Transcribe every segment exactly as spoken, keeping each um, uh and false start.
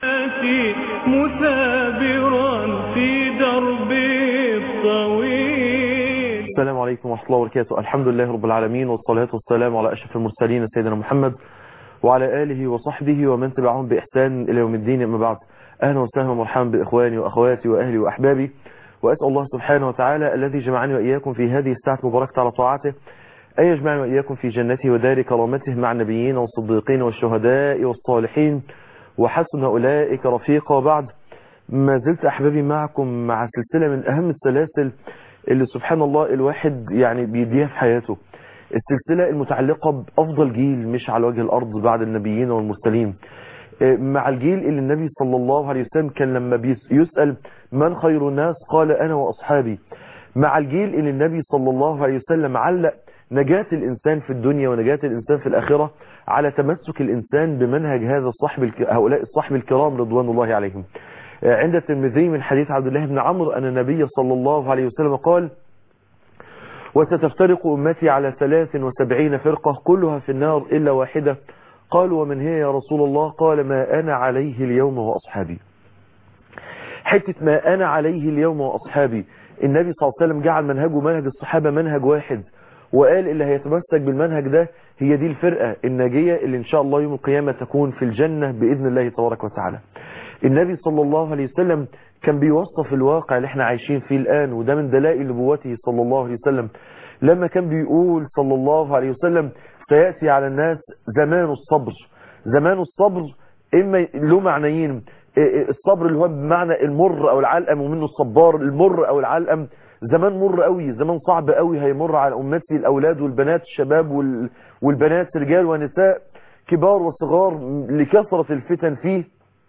مثابرا في دربي الطويل. السلام عليكم ورحمة الله وبركاته. الحمد لله رب العالمين، والصلاة والسلام على أشرف المرسلين سيدنا محمد وعلى آله وصحبه ومن تبعهم بإحسان إلى يوم الدين. أما بعد، أهلا وسهلا ومرحبا بإخواني وأخواتي وأهلي وأحبابي، وأسأل الله سبحانه وتعالى الذي جمعني وإياكم في هذه الساعة المباركة على طاعته أن يجمعني وإياكم في جنته ودار كرامته مع النبيين والصديقين والشهداء والصالحين وحسن أولئك رفيقا. وبعد، ما زلت أحبابي معكم مع سلسلة من أهم السلاسل اللي سبحان الله الواحد يعني بيديها في حياته، السلسلة المتعلقة بأفضل جيل مش على وجه الأرض بعد النبيين والمرسلين، مع الجيل اللي النبي صلى الله عليه وسلم كان لما يسأل من خير الناس قال أنا وأصحابي، مع الجيل اللي النبي صلى الله عليه وسلم علق نجاة الإنسان في الدنيا ونجاة الإنسان في الآخرة على تمسك الإنسان بمنهج هذا الصحب هؤلاء الصحب الكرام رضوان الله عليهم. عند الترمذي من حديث عبد الله بن عمرو أن النبي صلى الله عليه وسلم قال: وستفترق أمتي على ثلاث وسبعين فرقة كلها في النار إلا واحدة. قالوا ومن هي يا رسول الله؟ قال ما أنا عليه اليوم وأصحابي. حتة ما أنا عليه اليوم وأصحابي، النبي صلى الله عليه وسلم جعل منهجه منهج الصحابة منهج واحد، وقال اللي هيتمسك بالمنهج ده هي دي الفرقة الناجية اللي إن شاء الله يوم القيامة تكون في الجنة بإذن الله تبارك وتعالى. النبي صلى الله عليه وسلم كان بيوصف الواقع اللي احنا عايشين فيه الآن، وده من دلائل نبوته صلى الله عليه وسلم لما كان بيقول صلى الله عليه وسلم: سيأتي على الناس زمان الصبر. زمان الصبر إما له معنيين، الصبر اللي هو بمعنى المر أو العلقم، ومنه الصبار المر أو العلقم. زمان مر قوي، زمان صعب قوي هيمر على أمتي، الأولاد والبنات، الشباب والبنات، رجال ونساء، كبار وصغار، لكثرة الفتن فيه.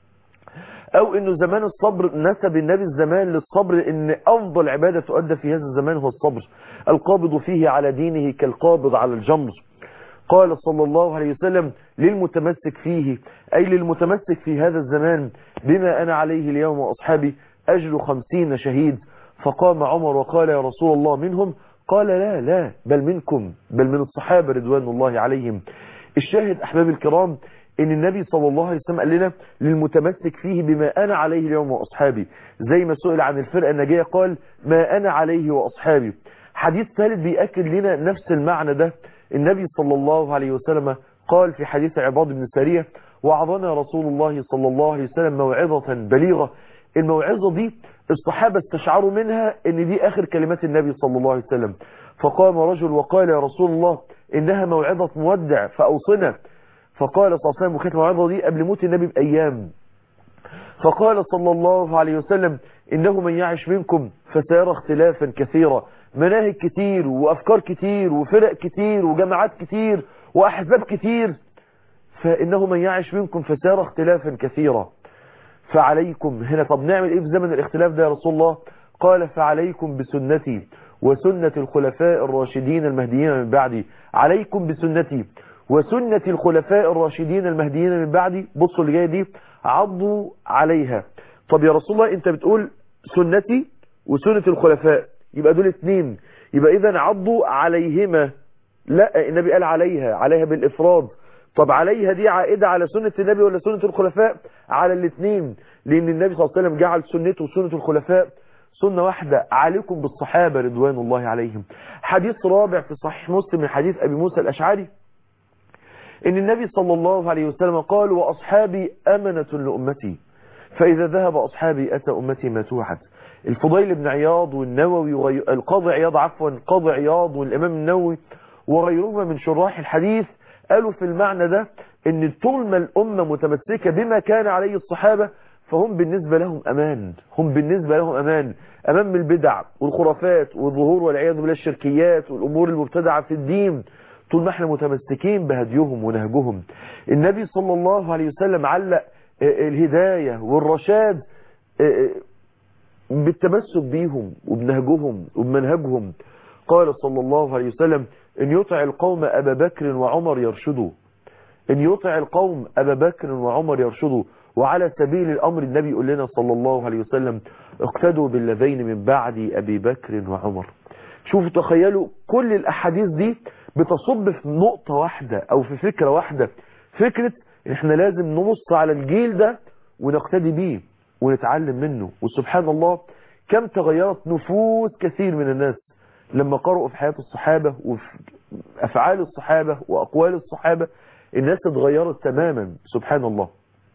او انه زمان الصبر نسب النبي الزمان للصبر، ان افضل عبادة تؤدى في هذا الزمان هو الصبر، القابض فيه على دينه كالقابض على الجمر. قال صلى الله عليه وسلم للمتمسك فيه، اي للمتمسك في هذا الزمان بما انا عليه اليوم واصحابي اجر خمسين شهيد. فقام عمر وقال يا رسول الله منهم؟ قال لا لا بل منكم، بل من الصحابة رضوان الله عليهم. الشاهد احبابي الكرام ان النبي صلى الله عليه وسلم قال لنا للمتمسك فيه بما انا عليه اليوم واصحابي، زي ما سئل عن الفرقة الناجية قال ما انا عليه واصحابي. حديث ثالث بيأكد لنا نفس المعنى ده، النبي صلى الله عليه وسلم قال في حديث عباد بن سارية: وعظنا رسول الله صلى الله عليه وسلم موعظة بليغة. الموعظة دي الصحابة استشعروا منها ان دي اخر كلمات النبي صلى الله عليه وسلم، فقام رجل وقال يا رسول الله انها موعظة مودع فاوصنا. فقال صلى الله عليه وسلم، وكانت الموعظة دي قبل موت النبي بأيام، فقال صلى الله عليه وسلم إنه من يعش منكم فسيرى اختلافا كثيرا، مناهج كتير وأفكار كتير وفرق كتير وجماعات كتير وأحزاب كتير، فإنه من يعش منكم فسيرى اختلافا كثيرا فعليكم. هنا طب نعمل إيه في زمن الاختلاف ده يا رسول الله؟ قال فعليكم بسنتي وسنة الخلفاء الراشدين المهديين من بعدي. عليكم بسنتي وسنة الخلفاء الراشدين المهديين من بعدي. بصوا اللي جايه دي: عضوا عليها. طب يا رسول الله انت بتقول سنتي وسنة الخلفاء، يبقى دول اتنين، يبقى اذا عضوا عليهما. لا، النبي قال عليها، عليها بالافراد. طب عليها دي عائدة على سنة النبي ولا سنة الخلفاء؟ على الاثنين، لان النبي صلى الله عليه وسلم جعل سنته وسنة الخلفاء سنة واحدة. عليكم بالصحابة رضوان الله عليهم. حديث رابع في صحيح مسلم من حديث ابي موسى الاشعري ان النبي صلى الله عليه وسلم قال: واصحابي امنة لامتي فاذا ذهب اصحابي اتى امتي ما توعد. الفضيل بن عياض والنووي وغي... القاضي عياض عفوا القاضي عياض والامام النووي وغيرهما من شراح الحديث قالوا في المعنى ده ان طول ما الامة متمسكة بما كان عليه الصحابة فهم بالنسبة لهم امان، هم بالنسبة لهم امان، امان من البدع والخرافات والظهور والعياذ بالله الشركيات والامور المبتدعة في الدين، طول ما احنا متمسكين بهديهم ونهجهم. النبي صلى الله عليه وسلم علق الهداية والرشاد بالتمسك بيهم وبنهجهم وبمنهجهم. قال صلى الله عليه وسلم: إن يطع القوم أبا بكر وعمر يرشدوا، إن يطع القوم أبا بكر وعمر يرشدوا. وعلى سبيل الأمر النبي يقول لنا صلى الله عليه وسلم: اقتدوا بالذين من بعد أبي بكر وعمر. شوفوا تخيلوا كل الأحاديث دي بتصب في نقطة واحدة أو في فكرة واحدة، فكرة إحنا لازم نبص على الجيل ده ونقتدي بيه ونتعلم منه. وسبحان الله كم تغيرت نفوس كثير من الناس لما قرأوا في حياة الصحابة وفي أفعال الصحابة وأقوال الصحابة، الناس اتغيرت تماما. سبحان الله.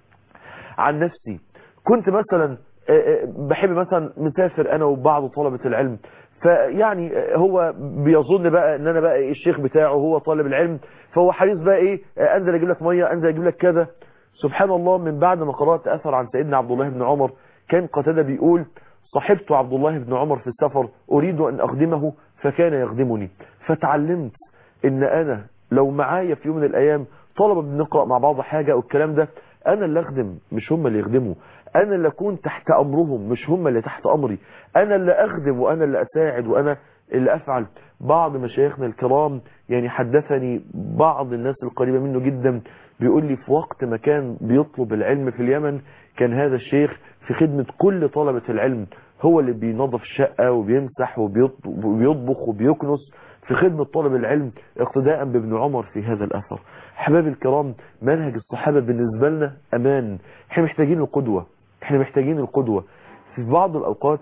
عن نفسي كنت مثلا بحب مثلا مسافر أنا وبعض طلبة العلم، فيعني هو بيظن بقى ان انا بقى إيه الشيخ بتاعه، هو طالب العلم، فهو حريص بقى ايه انزل اجيب لك ميه، انزل اجيب لك كذا. سبحان الله من بعد ما قرأت اثر عن سيدنا عبد الله بن عمر، كان قتادة بيقول صحبت عبد الله بن عمر في السفر اريد ان اخدمه فكان يخدمني، فتعلمت ان انا لو معايا في يوم من الايام طلبة بنقرأ مع بعض حاجة او الكلام ده، انا اللي اخدم مش هم اللي يخدموا، انا اللي اكون تحت امرهم مش هم اللي تحت امري، انا اللي اخدم وانا اللي اساعد وانا اللي افعل. بعض مشايخنا الكرام يعني حدثني بعض الناس القريبة منه جدا، بيقول لي في وقت ما كان بيطلب العلم في اليمن كان هذا الشيخ في خدمة كل طلبة العلم، هو اللي بينظف الشقة وبيمسح وبيطبخ وبيكنس في خدمة طالب العلم اقتداء بابن عمر في هذا الأثر. احبابي الكرام منهج الصحابة بالنسبة لنا أمان، احنا محتاجين القدوة، احنا محتاجين القدوة. في بعض الأوقات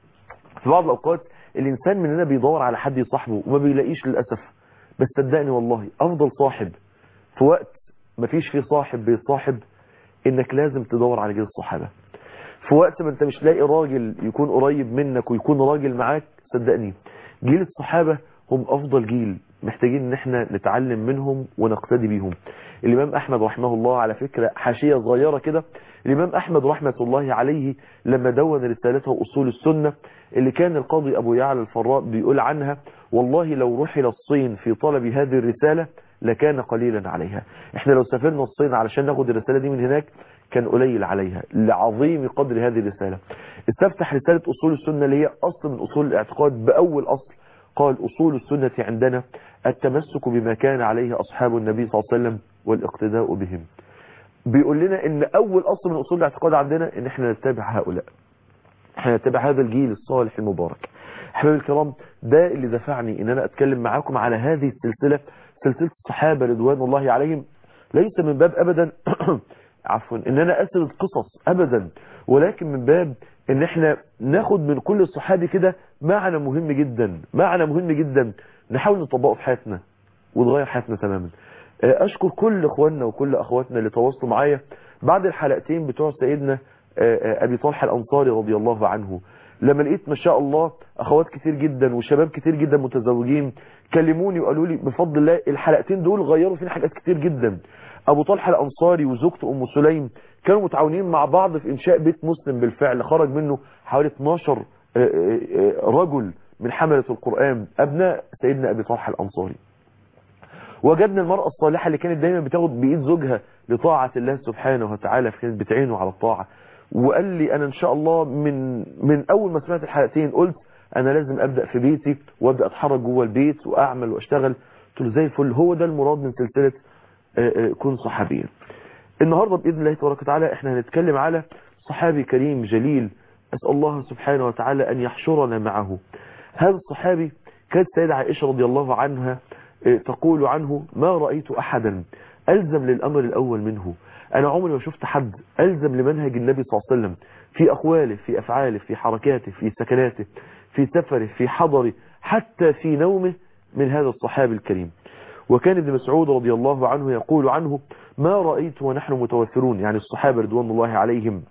في بعض الأوقات الإنسان مننا بيدور على حد يصاحبه وما بيلاقيش للأسف، بس صدقني والله أفضل صاحب في وقت ما فيش فيه صاحب بيصاحب إنك لازم تدور على جيل الصحابة. في وقت ما انت مش لاقي راجل يكون قريب منك ويكون راجل معاك، صدقني جيل الصحابة هم أفضل جيل، محتاجين ان احنا نتعلم منهم ونقتدي بيهم. الإمام أحمد رحمه الله على فكرة حاشية صغيرة كده، الإمام أحمد رحمة الله عليه لما دون رسالته أصول السنة اللي كان القاضي أبو يعلى الفراء بيقول عنها والله لو رحل الصين في طلب هذه الرسالة لكان قليلا عليها. احنا لو سافرنا الصين علشان ناخد الرسالة دي من هناك كان قليل عليها لعظيم قدر هذه الرسالة. استفتح رسالة أصول السنة اللي هي أصل من أصول الاعتقاد بأول أصل، قال أصول السنة عندنا التمسك بما كان عليه أصحاب النبي صلى الله عليه وسلم والاقتداء بهم. بيقول لنا ان أول أصل من أصول الاعتقاد عندنا ان احنا نتبع هؤلاء، احنا نتبع هذا الجيل الصالح المبارك. احبابي الكرام ده اللي دفعني ان انا اتكلم معاكم على هذه السلسلة، سلسلة الصحابة رضوان الله عليهم، ليس من باب ابدا عفوا ان انا اسرد قصص ابدا، ولكن من باب ان احنا ناخد من كل الصحابي كده معنى مهم جدا، معنى مهم جدا نحاول نطبقه في حياتنا وتغير حياتنا تماما. اشكر كل اخواننا وكل اخواتنا اللي تواصلوا معايا بعد الحلقتين بتوع سيدنا ابي طلحة الانصاري رضي الله عنه، لما لقيت ما شاء الله اخوات كتير جدا وشباب كتير جدا متزوجين كلموني وقالوا لي بفضل الله الحلقتين دول غيروا فينا حاجات كتير جدا. ابو طلحة الانصاري وزوجته ام سليم كانوا متعاونين مع بعض في انشاء بيت مسلم بالفعل، خرج منه حوالي اتناشر رجل من حملة القرآن ابناء سيدنا ابي طلحة الانصاري. وجدنا المرأة الصالحة اللي كانت دايما بتاخد بإيد زوجها لطاعة الله سبحانه وتعالى، كانت بتعينه على الطاعة. وقال لي انا ان شاء الله من من اول ما سمعت الحلقتين قلت انا لازم ابدا في بيتي وابدا اتحرك جوه البيت واعمل واشتغل. قلت له زي الفل، هو ده المراد من سلسله كن صحابيا. النهارده باذن الله تبارك وتعالى احنا هنتكلم على صحابي كريم جليل، اسال الله سبحانه وتعالى ان يحشرنا معه. هذا الصحابي كانت سيدة عائشه رضي الله عنها تقول عنه ما رايت احدا الزم للامر الاول منه. انا عمري ما شفت حد الزم لمنهج النبي صلى الله عليه وسلم في اقواله في افعاله في حركاته في سكناته في سفره في حضره حتى في نومه من هذا الصحابي الكريم. وكان ابن مسعود رضي الله عنه يقول عنه ما رأيت ونحن متوفرون، يعني الصحابة رضوان الله عليهم،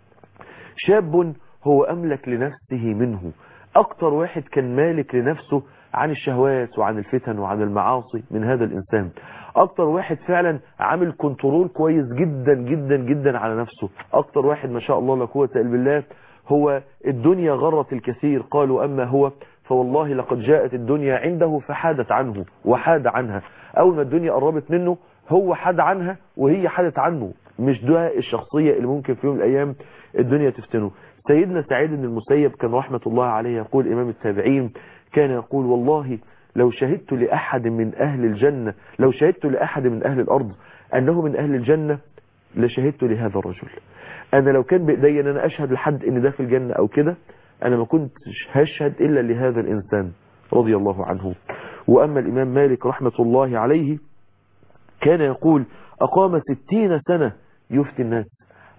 شاب هو أملك لنفسه منه، أكتر واحد كان مالك لنفسه عن الشهوات وعن الفتن وعن المعاصي من هذا الإنسان، أكتر واحد فعلا عامل كنترول كويس جدا جدا جدا على نفسه، أكتر واحد ما شاء الله لا قوة إلا بالله. هو الدنيا غرت الكثير قالوا أما هو فوالله لقد جاءت الدنيا عنده فحادت عنه وحاد عنها. أول ما الدنيا قربت منه هو حاد عنها وهي حادت عنه، مش ده الشخصية اللي ممكن في يوم من الأيام الدنيا تفتنه. سيدنا سعيد بن المسيب كان رحمة الله عليه يقول إمام التابعين، كان يقول والله لو شهدت لأحد من أهل الجنة لو شهدت لأحد من أهل الأرض أنه من أهل الجنة لشهدت لهذا الرجل. أنا لو كان بإيدي أن أنا أشهد لحد أن ده في الجنة أو كده أنا ما كنتش هشهد إلا لهذا الإنسان رضي الله عنه. وأما الإمام مالك رحمة الله عليه كان يقول أقام ستين سنة يفتي الناس،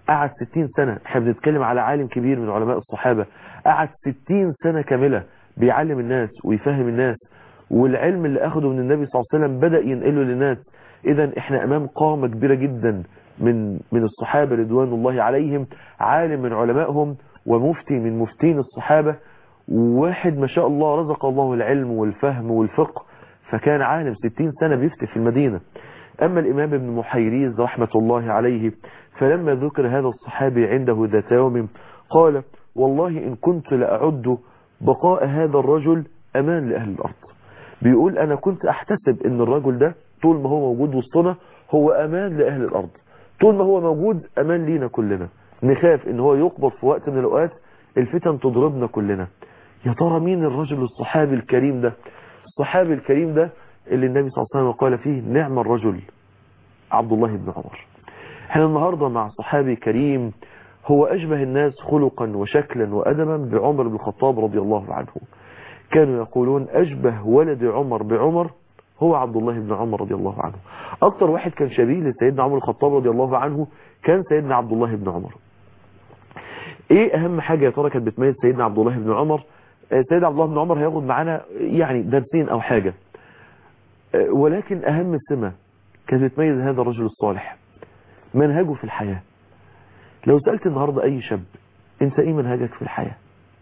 قعد ستين سنة. احنا بنتكلم على عالم كبير من علماء الصحابة قعد ستين سنة كاملة بيعلم الناس ويفهم الناس، والعلم اللي اخده من النبي صلى الله عليه وسلم بدأ ينقله للناس. اذا احنا امام قامة كبيرة جدا من من الصحابة رضوان الله عليهم، عالم من علمائهم ومفتي من مفتين الصحابة، وواحد ما شاء الله رزق الله العلم والفهم والفقه، فكان عالم ستين سنة بيفتي في المدينة. أما الإمام ابن محيريز رحمة الله عليه فلما ذكر هذا الصحابي عنده ذات يوم قال والله إن كنت لأعد بقاء هذا الرجل أمان لأهل الأرض. بيقول أنا كنت أحتسب أن الرجل ده طول ما هو موجود وسطنا هو أمان لأهل الأرض، طول ما هو موجود أمان لينا كلنا، نخاف أن هو يقبض في وقت من الأوقات الفتن تضربنا كلنا. يا ترى مين الرجل الصحابي الكريم ده؟ الصحابي الكريم ده اللي النبي صلى الله عليه وسلم قال فيه نعم الرجل عبد الله بن عمر. احنا النهاردة مع صحابي كريم هو أشبه الناس خلقا وشكلا وأدبا بعمر بن الخطاب رضي الله عنه. كانوا يقولون أشبه ولد عمر بعمر هو عبد الله بن عمر رضي الله عنه. أكتر واحد كان شبيه لسيدنا عمر الخطاب رضي الله عنه كان سيدنا عبد الله بن عمر. ايه أهم حاجة يا ترى كانت بتميز سيدنا عبد الله بن عمر؟ سيدنا عبد الله بن عمر هياخد معانا يعني درسين أو حاجة، ولكن أهم سمة كانت بتميز هذا الرجل الصالح منهجه في الحياة. لو سألت النهاردة أي شاب انت ايه منهجك في الحياة،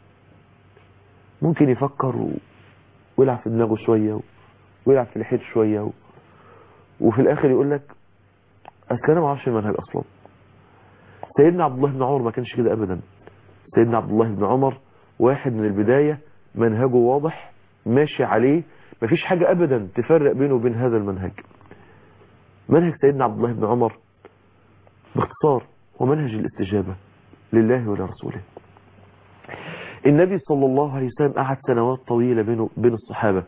ممكن يفكر و... ويلعب في دماغه شوية و... ويلعب في لحيته شوية و... وفي الآخر يقول لك أصل أنا ما اعرفش المنهج أصلا. سيدنا عبد الله بن عمر ما كانش كده أبدا. سيدنا عبد الله بن عمر واحد من البداية منهجه واضح ماشي عليه، مفيش حاجة أبدا تفرق بينه وبين هذا المنهج. منهج سيدنا عبد الله بن عمر باختصار هو منهج الاستجابة لله ولرسوله. النبي صلى الله عليه وسلم قعد سنوات طويلة بينه بين الصحابة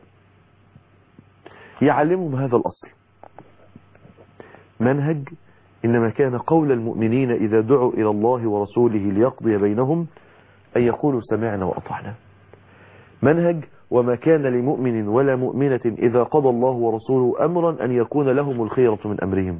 يعلمهم هذا الأصل، منهج إنما كان قول المؤمنين إذا دعوا إلى الله ورسوله ليقضي بينهم أن يقولوا سمعنا وأطعنا. منهج وما كان لمؤمن ولا مؤمنة إذا قضى الله ورسوله أمرا أن يكون لهم الخيرة من أمرهم.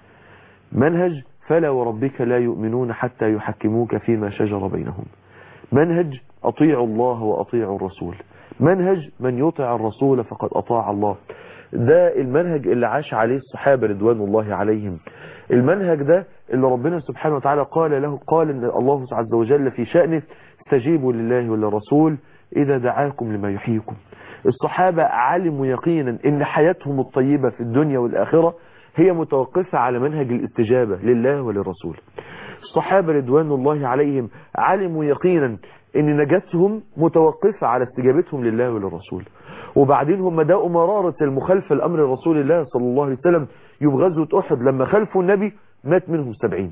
منهج فلا وربك لا يؤمنون حتى يحكموك فيما شجر بينهم. منهج أطيعوا الله وأطيعوا الرسول. منهج من يطع الرسول فقد أطاع الله. ده المنهج اللي عاش عليه الصحابة رضوان الله عليهم. المنهج ده اللي ربنا سبحانه وتعالى قال له قال إن الله عز وجل في شأنه استجيبوا لله وللرسول إذا دعاكم لما يحييكم. الصحابة علموا يقينا إن حياتهم الطيبة في الدنيا والآخرة هي متوقفة على منهج الاستجابة لله وللرسول. الصحابة رضوان الله عليهم علموا يقينا إن نجاتهم متوقفة على استجابتهم لله وللرسول. وبعدين هم داقوا مرارة المخالفة لأمر رسول الله صلى الله عليه وسلم. يوم غزوة أحد لما خالفوا النبي مات منهم سبعين.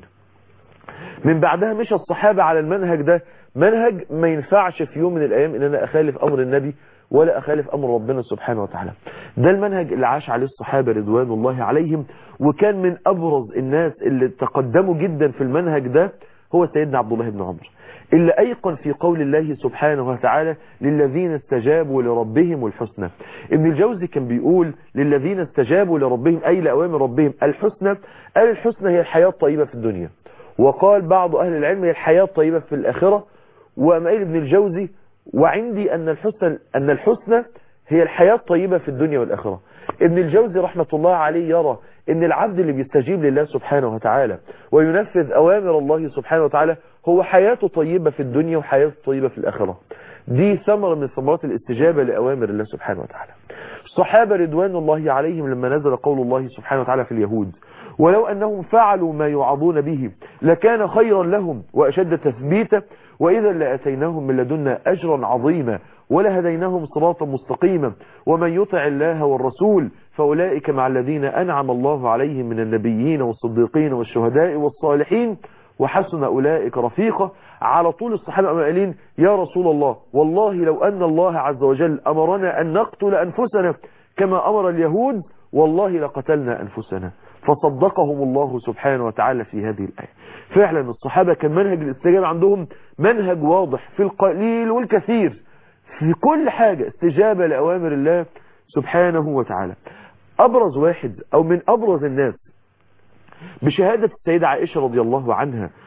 من بعدها مشى الصحابة على المنهج ده، منهج ما ينفعش في يوم من الأيام إن أنا أخالف أمر النبي ولا أخالف أمر ربنا سبحانه وتعالى. ده المنهج اللي عاش عليه الصحابة رضوان الله عليهم. وكان من أبرز الناس اللي تقدموا جدا في المنهج ده هو سيدنا عبد الله بن عمر، اللي أيقن في قول الله سبحانه وتعالى للذين استجابوا لربهم الحسنى. ابن الجوزي كان بيقول للذين استجابوا لربهم أي لأوامر ربهم الحسنى، قال الحسنى هي الحياة الطيبة في الدنيا، وقال بعض أهل العلم هي الحياة الطيبة في الآخرة. وأمائل ابن الجوزي وعندي أن الحسنى أن الحسنى هي الحياة الطيبة في الدنيا والآخرة. ابن الجوزي رحمة الله عليه يرى ان العبد اللي بيستجيب لله سبحانه وتعالى وينفذ أوامر الله سبحانه وتعالى هو حياته طيبة في الدنيا وحياته طيبة في الآخرة. دي ثمرة من ثمرات الاستجابة لأوامر الله سبحانه وتعالى. الصحابة رضوان الله عليهم لما نزل قول الله سبحانه وتعالى في اليهود ولو أنهم فعلوا ما يوعظون به لكان خيرا لهم وأشد تثبيتا وإذا لأتيناهم من لدنا أجرا عظيما ولهديناهم صراطا مستقيما ومن يطع الله والرسول فأولئك مع الذين أنعم الله عليهم من النبيين والصديقين والشهداء والصالحين وحسن أولئك رفيقا. على طول الصحابة قالين يا رسول الله والله لو أن الله عز وجل أمرنا أن نقتل أنفسنا كما أمر اليهود والله لقتلنا أنفسنا، فصدقهم الله سبحانه وتعالى في هذه الآية. فعلا الصحابة كان منهج الاستجابة عندهم منهج واضح في القليل والكثير، في كل حاجة استجابة لأوامر الله سبحانه وتعالى. أبرز واحد أو من أبرز الناس بشهادة السيدة عائشة رضي الله عنها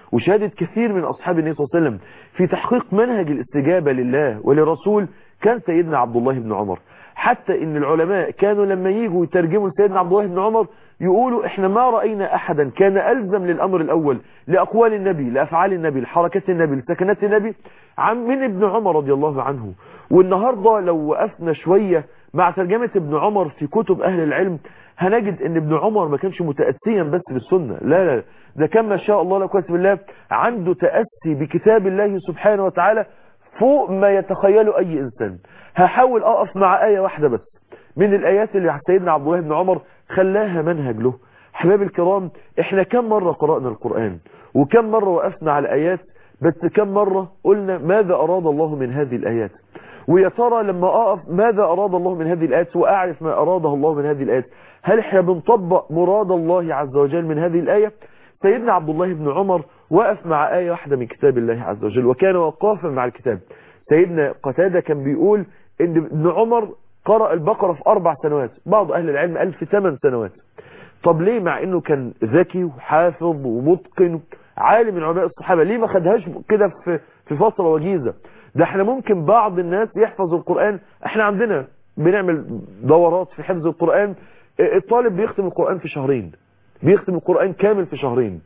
وشهادة كثير من أصحاب النبي صلى الله عليه وسلم في تحقيق منهج الاستجابة لله وللرسول كان سيدنا عبد الله بن عمر. حتى ان العلماء كانوا لما ييجوا يترجموا لسيدنا عبد الله بن عمر يقولوا احنا ما رأينا احدا كان ألزم للأمر الأول لأقوال النبي لأفعال النبي لحركات النبي لسكنات النبي عن من ابن عمر رضي الله عنه. والنهاردة لو وقفنا شوية مع ترجمة ابن عمر في كتب أهل العلم هنجد ان ابن عمر ما كانش متأسيا بس بالسنة، لا لا ده كان ما شاء الله لا قوة الا بالله عنده تأسي بكتاب الله سبحانه وتعالى فوق ما يتخيله أي إنسان. هحاول أقف مع آية واحدة بس من الآيات اللي سيدنا عبد الله بن عمر خلاها منهج له. حباب الكرام احنا كم مرة قرأنا القرآن وكم مرة وقفنا على آيات، بس كم مرة قلنا ماذا أراد الله من هذه الآيات؟ ويا ترى لما أقف ماذا أراد الله من هذه الآيات وأعرف ما أراده الله من هذه الآيات هل احنا بنطبق مراد الله عز وجل من هذه الآية؟ سيدنا عبد الله بن عمر وقف مع آية واحدة من كتاب الله عز وجل وكان وقافا مع الكتاب. سيدنا قتادة كان بيقول ان ابن عمر قرأ البقرة في أربع سنوات، بعض أهل العلم قال في ثمان سنوات. طب ليه مع انه كان ذكي وحافظ ومتقن عالم من علماء الصحابة ليه ما خدهاش كده في في فترة وجيزة؟ ده احنا ممكن بعض الناس يحفظ القرآن، احنا عندنا بنعمل دورات في حفظ القرآن، الطالب بيختم القرآن في شهرين، بيختم القرآن كامل في شهرين.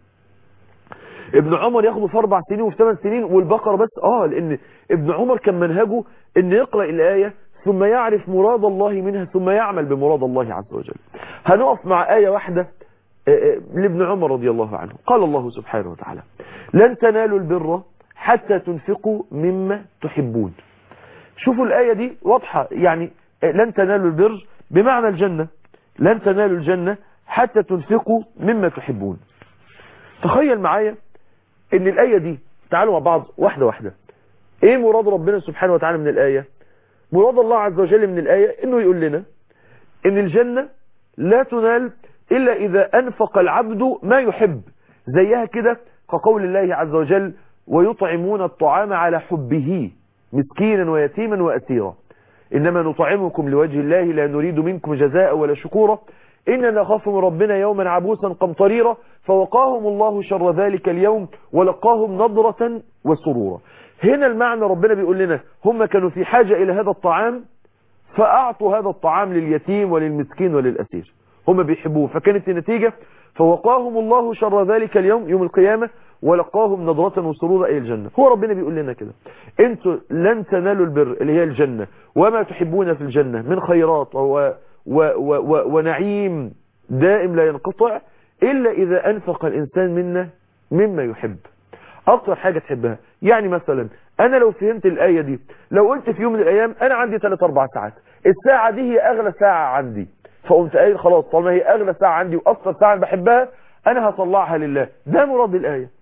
ابن عمر ياخده في اربع سنين وفي ثمان سنين والبقرة بس. اه لان ابن عمر كان منهجه ان يقرأ الآية ثم يعرف مراد الله منها ثم يعمل بمراد الله عز وجل. هنقف مع آية واحدة لابن عمر رضي الله عنه. قال الله سبحانه وتعالى لن تنالوا البر حتى تنفقوا مما تحبون. شوفوا الآية دي واضحة، يعني لن تنالوا البر بمعنى الجنة، لن تنالوا الجنة حتى تنفقوا مما تحبون. تخيل معايا ان الآية دي، تعالوا مع بعض واحدة واحدة، ايه مراد ربنا سبحانه وتعالى من الآية؟ مراد الله عز وجل من الآية انه يقول لنا ان الجنة لا تنال الا اذا انفق العبد ما يحب، زيها كده كقول الله عز وجل ويطعمون الطعام على حبه مسكينا ويتيما وأسيرا إنما نطعمكم لوجه الله لا نريد منكم جزاء ولا شكورا إننا نخاف من ربنا يوما عبوسا قمطريرا فوقاهم الله شر ذلك اليوم ولقاهم نضرة وسرورا. هنا المعنى ربنا بيقول لنا هم كانوا في حاجة إلى هذا الطعام فأعطوا هذا الطعام لليتيم وللمسكين وللأسير، هم بيحبوه، فكانت النتيجة فوقاهم الله شر ذلك اليوم يوم القيامة ولقاهم نضرة وسرورا أي الجنة. هو ربنا بيقول لنا كده انتوا لن تنالوا البر اللي هي الجنة وما تحبون في الجنة من خيرات و و و و ونعيم دائم لا ينقطع إلا إذا أنفق الإنسان منا مما يحب أكتر حاجة تحبها. يعني مثلا أنا لو فهمت الآية دي، لو قلت في يوم من الأيام أنا عندي ثلاث أربع ساعات، الساعة دي هي أغلى ساعة عندي، فقمت قايل خلاص طالما هي أغلى ساعة عندي وأكثر ساعة بحبها أنا هطلعها لله. ده مراد الآية.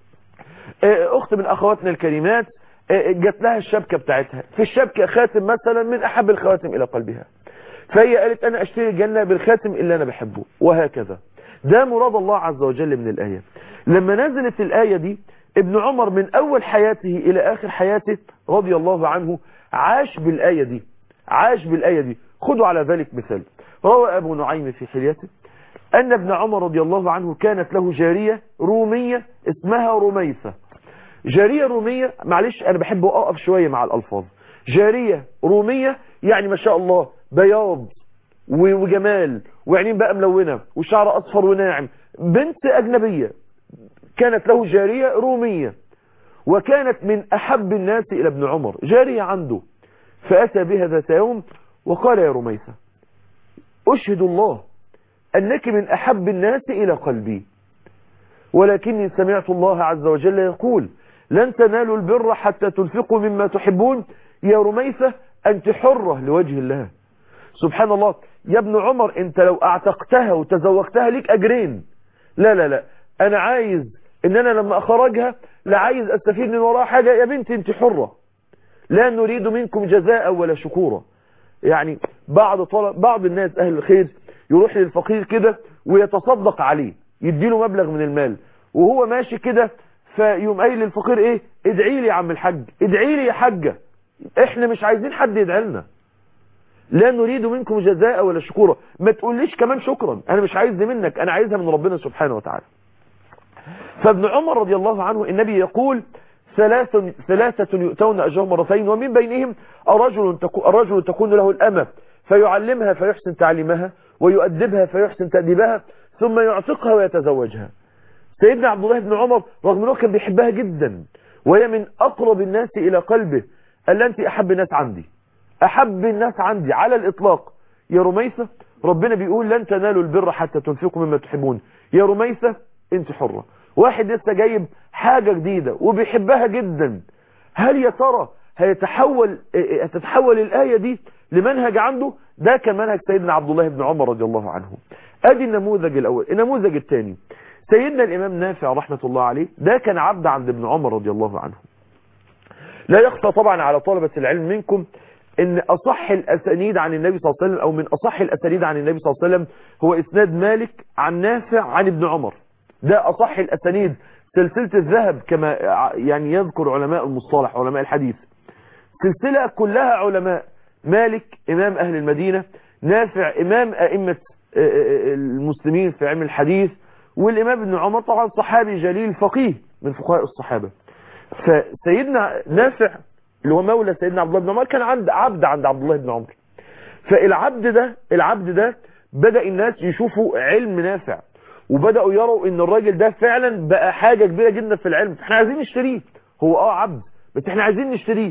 أخت من أخواتنا الكريمات جات لها الشبكة بتاعتها، في الشبكة خاتم مثلا من أحب الخواتم إلى قلبها، فهي قالت أنا أشتري الجنة بالخاتم اللي أنا بحبه، وهكذا. ده مراد الله عز وجل من الآية. لما نزلت الآية دي ابن عمر من أول حياته إلى آخر حياته رضي الله عنه عاش بالآية دي، عاش بالآية دي. خذوا على ذلك مثال، روى أبو نعيم في حليته أن ابن عمر رضي الله عنه كانت له جارية رومية اسمها رميثة. جارية رومية، معلش أنا بحب أقف شوية مع الألفاظ، جارية رومية يعني ما شاء الله بياض وجمال وعينين بقى ملونة وشعر أصفر وناعم، بنت أجنبية. كانت له جارية رومية وكانت من أحب الناس إلى ابن عمر، جارية عنده. فأتى بها ذات يوم وقال يا رميثة أشهد الله أنك من أحب الناس إلى قلبي، ولكني سمعت الله عز وجل يقول لن تنالوا البر حتى تنفقوا مما تحبون. يا رميثة أنت حرة لوجه الله. سبحان الله يا ابن عمر، أنت لو أعتقتها وتزوجتها ليك أجرين. لا لا لا أنا عايز إن أنا لما أخرجها لا عايز أستفيد من وراها حاجة. يا بنتي أنت حرة لا نريد منكم جزاء ولا شكورا. يعني بعض طلب بعض الناس أهل الخير يروح للفقير كده ويتصدق عليه، يديله مبلغ من المال وهو ماشي كده، فيوم قايل للفقير ايه ادعي لي يا عم الحاج، ادعي لي يا حاجة، احنا مش عايزين حد يدعي لنا، لا نريد منكم جزاء ولا شكورا. ما تقوليش كمان شكرا، انا مش عايز دي منك، انا عايزها من ربنا سبحانه وتعالى. فابن عمر رضي الله عنه النبي يقول ثلاث ثلاثة يؤتون أجرهم مرتين ومن بينهم الرجل الرجل تكون له الأمة فيعلمها فيحسن تعليمها ويؤدبها فيحسن تأديبها ثم يعتقها ويتزوجها. سيدنا عبد الله بن عمر رغم أنه كان بيحبها جدا وهي من أقرب الناس إلى قلبه، قال أنت أحب الناس عندي، أحب الناس عندي على الإطلاق. يا رميثة ربنا بيقول لن تنالوا البر حتى تنفقوا مما تحبون، يا رميثة أنت حرة. واحد لسه جايب حاجة جديدة وبيحبها جدا، هل يا ترى هيتحول هتتحول الآية دي لمنهج عنده؟ ده كان منهج سيدنا عبد الله بن عمر رضي الله عنه. ادي النموذج الأول. النموذج الثاني سيدنا الإمام نافع رحمة الله عليه، ده كان عبد عند ابن عمر رضي الله عنه. لا يخفى طبعا على طلبة العلم منكم ان اصح الاسانيد عن النبي صلى الله عليه وسلم او من اصح الاسانيد عن النبي صلى الله عليه وسلم هو اسناد مالك عن نافع عن ابن عمر. ده اصح الاسانيد، سلسلة الذهب كما يعني يذكر علماء المصطلح علماء الحديث. سلسلة كلها علماء، مالك امام اهل المدينة، نافع امام ائمة المسلمين في علم الحديث، والامام ابن عمر طبعا صحابي جليل فقيه من فقهاء الصحابة. فسيدنا نافع اللي هو مولى سيدنا عبد الله بن عمر كان عند عبد عند عبد الله بن عمر. فالعبد ده العبد ده بدأ الناس يشوفوا علم نافع وبدأوا يروا ان الراجل ده فعلا بقى حاجة كبيرة جدا في العلم، فاحنا عايزين نشتريه. هو اه عبد بس احنا عايزين نشتريه.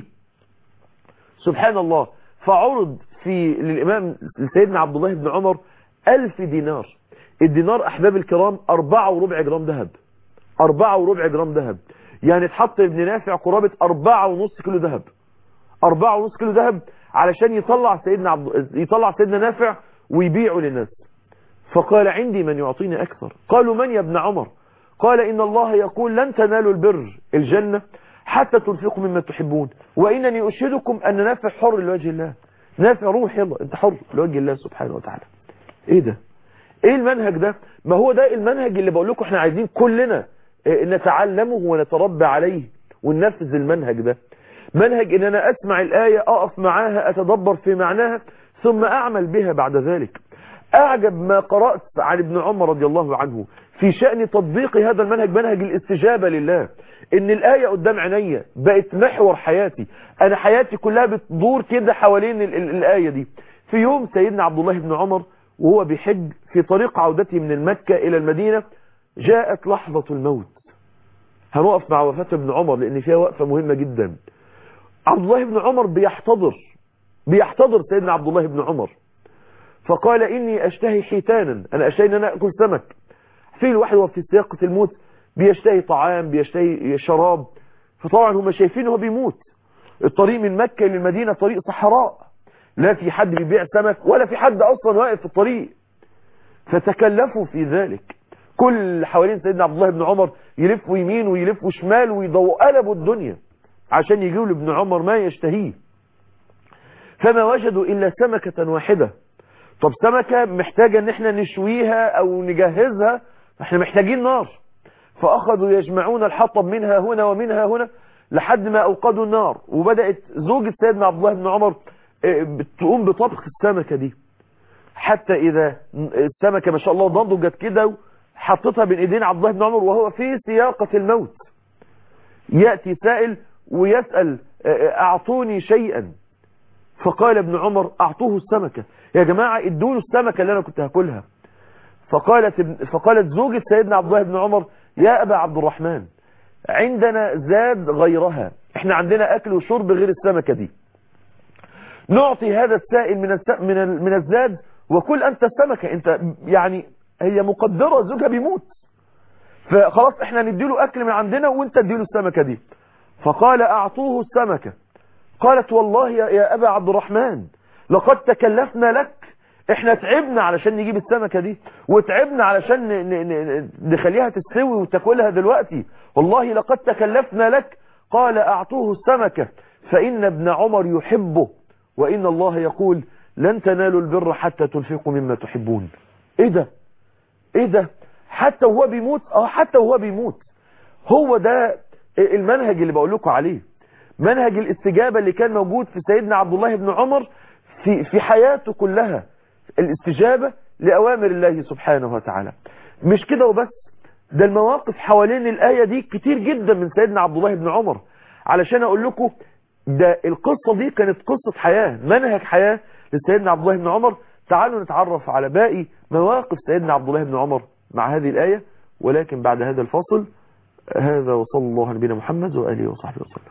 سبحان الله. فعرض في للإمام سيدنا عبد الله بن عمر ألف دينار. الدينار أحباب الكرام أربعة وربع جرام ذهب، أربعة وربع جرام ذهب، يعني اتحط ابن نافع قرابة أربعة ونص كيلو ذهب، أربعة ونص كيلو ذهب علشان يطلع سيدنا عبد يطلع سيدنا نافع ويبيعه للناس. فقال عندي من يعطيني أكثر. قالوا من يا ابن عمر؟ قال إن الله يقول لن تنالوا البر الجنة حتى تنفقوا مما تحبون، وإنني أشهدكم أن نافع حر لوجه الله. نافع روح يلا انت حر لوجه الله سبحانه وتعالى. ايه ده؟ ايه المنهج ده؟ ما هو ده المنهج اللي بقول لكم احنا عايزين كلنا نتعلمه ونتربى عليه وننفذ المنهج ده. منهج ان انا اسمع الآية اقف معاها اتدبر في معناها ثم اعمل بها بعد ذلك. اعجب ما قرأت عن ابن عمر رضي الله عنه في شأن تطبيق هذا المنهج، منهج الاستجابة لله. ان الآية قدام عينيا بقت محور حياتي، انا حياتي كلها بتدور كده حوالين ال ال الآية دي. في يوم سيدنا عبد الله بن عمر وهو بيحج في طريق عودته من المكة الى المدينة جاءت لحظة الموت. هنقف مع وفاة ابن عمر لان فيها وقفة مهمة جدا. عبد الله بن عمر بيحتضر بيحتضر سيدنا عبد الله بن عمر فقال اني اشتهي حيتانا، انا اشتهي ان انا اكل سمك. في الواحد وفي سياقة الموت بيشتهي طعام بيشتهي شراب، فطبعا هم شايفين هو بيموت. الطريق من مكة للمدينة طريق صحراء، لا في حد بيبيع سمك ولا في حد اصلا واقف في الطريق. فتكلفوا في ذلك، كل حوالين سيدنا عبد الله بن عمر يلفوا يمين ويلفوا شمال ويضوء قلبوا الدنيا عشان يجيوا لابن عمر ما يشتهيه. فما وجدوا الا سمكة واحدة. طب سمكة محتاجة ان احنا نشويها او نجهزها، احنا محتاجين نار. فاخذوا يجمعون الحطب منها هنا ومنها هنا لحد ما اوقدوا النار، وبدأت زوجة سيدنا عبد الله بن عمر تقوم بطبخ السمكة دي، حتى اذا السمكة ما شاء الله ضجت كده حطتها بين ايدين عبد الله بن عمر وهو في سياقة الموت. يأتي سائل ويسأل اعطوني شيئا، فقال ابن عمر اعطوه السمكة. يا جماعة ادوا له السمكة اللي انا كنت هاكلها. فقالت فقالت زوجة سيدنا عبد الله بن عمر يا ابا عبد الرحمن عندنا زاد غيرها، احنا عندنا اكل وشرب غير السمكة دي، نعطي هذا السائل من من من الزاد وكل انت السمكة. انت يعني هي مقدرة زوجها بيموت، فخلاص احنا نديله اكل من عندنا وانت اديله السمكة دي. فقال اعطوه السمكة. قالت والله يا, يا ابا عبد الرحمن لقد تكلفنا لك، احنا تعبنا علشان نجيب السمكة دي وتعبنا علشان نخليها تستوي وتاكلها دلوقتي، والله لقد تكلفنا لك. قال اعطوه السمكة فان ابن عمر يحبه وان الله يقول لن تنالوا البر حتى تنفقوا مما تحبون. ايه ده ايه ده حتى وهو بيموت. اه حتى وهو بيموت. هو ده المنهج اللي بقول لكم عليه، منهج الاستجابة اللي كان موجود في سيدنا عبد الله بن عمر في في حياته كلها، الاستجابة لأوامر الله سبحانه وتعالى. مش كده وبس، ده المواقف حوالين الآية دي كتير جدا من سيدنا عبد الله بن عمر، علشان أقول لكم ده القصة دي كانت قصة حياة، منهج حياة لسيدنا عبد الله بن عمر. تعالوا نتعرف على باقي مواقف سيدنا عبد الله بن عمر مع هذه الآية، ولكن بعد هذا الفاصل. هذا وصلى الله على نبينا محمد وآله وصحبه وسلم.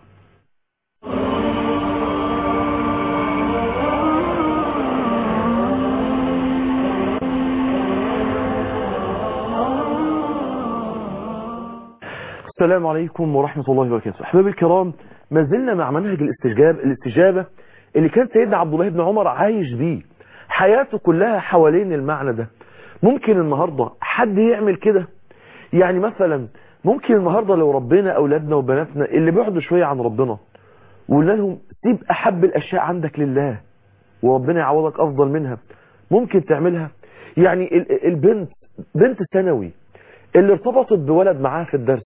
السلام عليكم ورحمة الله وبركاته. أحبابي الكرام، ما زلنا مع منهج الاستجابة الاستجابة اللي كان سيدنا عبد الله بن عمر عايش بيه حياته كلها حوالين المعنى ده. ممكن النهاردة حد يعمل كده؟ يعني مثلا ممكن النهاردة لو ربنا أولادنا وبناتنا اللي بعدوا شوية عن ربنا وقلنا لهم سيب أحب الأشياء عندك لله وربنا يعوضك أفضل منها، ممكن تعملها؟ يعني البنت بنت ثانوي اللي ارتبطت بولد معاها في الدرس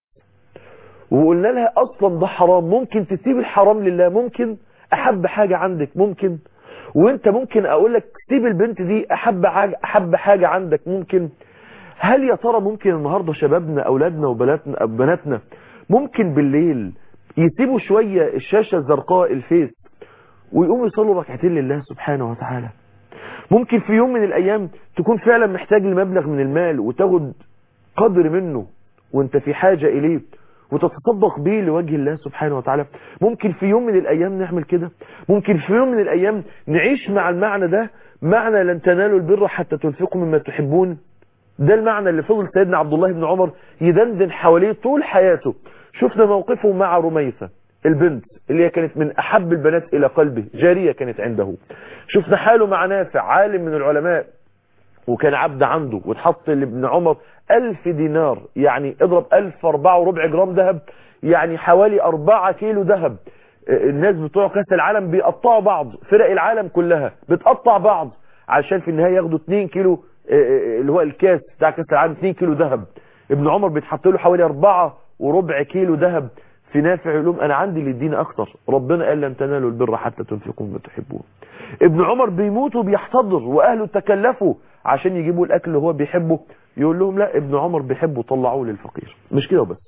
وقلنا لها اصلا ده حرام، ممكن تسيب الحرام لله؟ ممكن احب حاجة عندك؟ ممكن. وانت ممكن اقول لك سيب البنت دي احب حاجة احب حاجة عندك؟ ممكن. هل يا ترى ممكن النهاردة شبابنا اولادنا وبناتنا بناتنا ممكن بالليل يسيبوا شوية الشاشة الزرقاء الفيس ويقوموا يصلوا ركعتين لله سبحانه وتعالى؟ ممكن في يوم من الايام تكون فعلا محتاج لمبلغ من المال وتاخد قدر منه وانت في حاجة اليه وتتصدق به لوجه الله سبحانه وتعالى. ممكن في يوم من الأيام نعمل كده. ممكن في يوم من الأيام نعيش مع المعنى ده، معنى لن تنالوا البر حتى تنفقوا مما تحبون. ده المعنى اللي فضل سيدنا عبد الله بن عمر يدندن حواليه طول حياته. شفنا موقفه مع رميثة البنت اللي هي كانت من أحب البنات إلى قلبه، جارية كانت عنده. شفنا حاله مع نافع عالم من العلماء وكان عبد عنده، واتحط لابن عمر ألف دينار، يعني اضرب ألف أربعة وربع جرام ذهب، يعني حوالي أربعة كيلو ذهب. الناس بتوع كاس العالم بيقطعوا بعض، فرق العالم كلها بتقطع بعض عشان في النهاية ياخدوا اتنين كيلو اللي هو الكاس بتاع كاس العالم، اتنين كيلو ذهب. ابن عمر بيتحط له حوالي أربعة وربع كيلو ذهب. في نافع يقول انا عندي اللي يديني اكتر، ربنا قال لن تنالوا البر حتى تنفقوا مما تحبون. ابن عمر بيموت وبيحتضر واهله تكلفوا عشان يجيبوا الاكل اللي هو بيحبه، يقول لهم لا ابن عمر بيحبه طلعوه للفقير. مش كده وبس،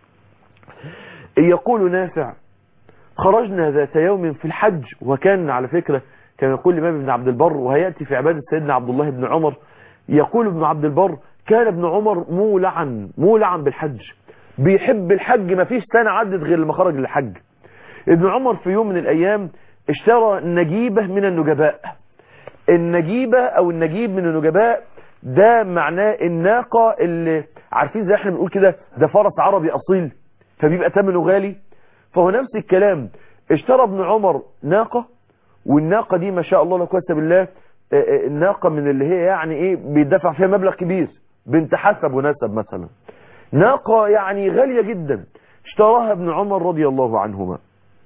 يقول نافع خرجنا ذات يوم في الحج، وكان على فكرة كان يقول الإمام ابن عبد البر وهيأتي في عبادة سيدنا عبد الله بن عمر، يقول ابن عبد البر كان ابن عمر مولعا مولعا بالحج، بيحب الحج، ما فيش سنة عدت غير لما خرج للحج. ابن عمر في يوم من الأيام اشترى نجيبة من النجباء. النجيبة أو النجيب من النجباء ده معناه الناقة اللي عارفين زي احنا بنقول كده ده فرس عربي أصيل فبيبقى ثمنه غالي. فهو نفس الكلام، اشترى ابن عمر ناقة، والناقة دي ما شاء الله لا قوة الا بالله الناقة من اللي هي يعني ايه بيدفع فيها مبلغ كبير، بنت حسب ونسب مثلا، ناقة يعني غالية جدا، اشتراها ابن عمر رضي الله عنهما.